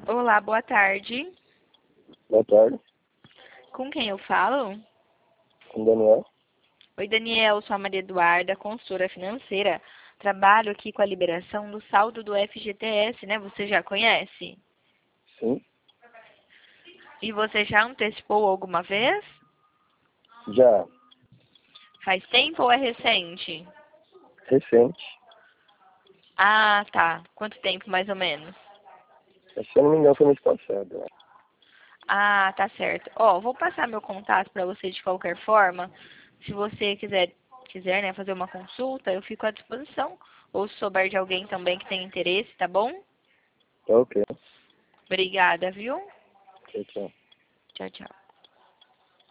Olá, boa tarde. Boa tarde, Com quem eu falo? com o Daniel. Oi, Daniel, sou a Maria Eduarda, consultora financeira. Trabalho aqui com a liberação do saldo do FGTS, né? Você já conhece? Sim, E você já antecipou alguma vez? já Faz tempo ou é recente? recente. Ah, tá. Quanto tempo, mais ou menos? Se eu não me engano, foi mês passado. Ah, tá certo. Ó, vou passar meu contato para você de qualquer forma. Se você quiser, né, fazer uma consulta, eu fico à disposição. Ou se souber de alguém também que tem interesse, tá bom? Tá ok. Obrigada, viu? Tchau, tchau. Tchau, tchau.